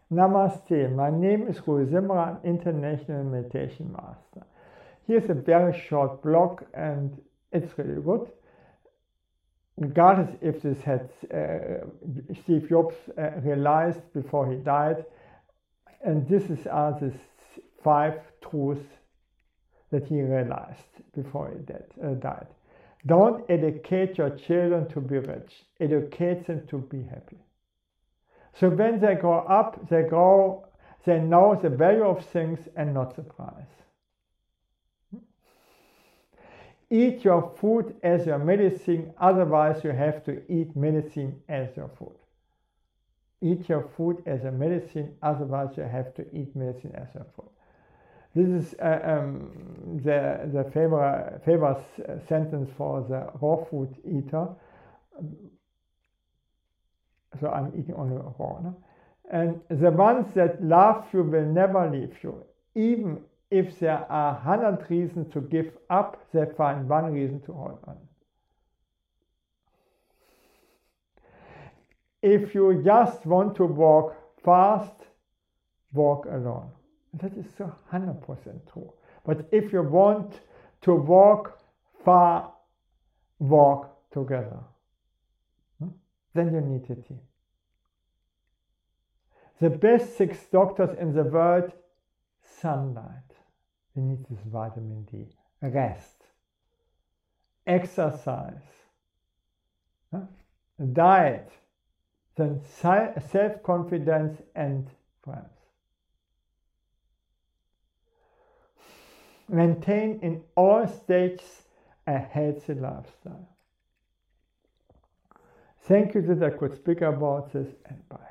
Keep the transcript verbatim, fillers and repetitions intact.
Namaste, my name is Guru Simran, I'm International Meditation Master. Here's a very short blog and it's really good. Regardless if this had uh, Steve Jobs uh, realized before he died, and this is are the five truths that he realized before he dead, uh, died. Don't educate your children to be rich, educate them to be happy. So when they grow up, they grow, they know the value of things and not the price. Eat your food as your medicine, otherwise you have to eat medicine as your food. Eat your food as a medicine, otherwise you have to eat medicine as your food. This is uh, um, the, the favorite, famous sentence for the raw food eater. So I'm eating only raw. No? And the ones that love you will never leave you. Even if there are a hundred reasons to give up, they find one reason to hold on. If you just want to walk fast, walk alone. That is so one hundred percent true. But if you want to walk far, walk together. Then you need a team. The best six doctors in the world: sunlight. We need this vitamin D. Rest. Exercise. Diet. Then self-confidence and friends. Maintain in all stages a healthy lifestyle. Thank you that I could speak about this, and bye.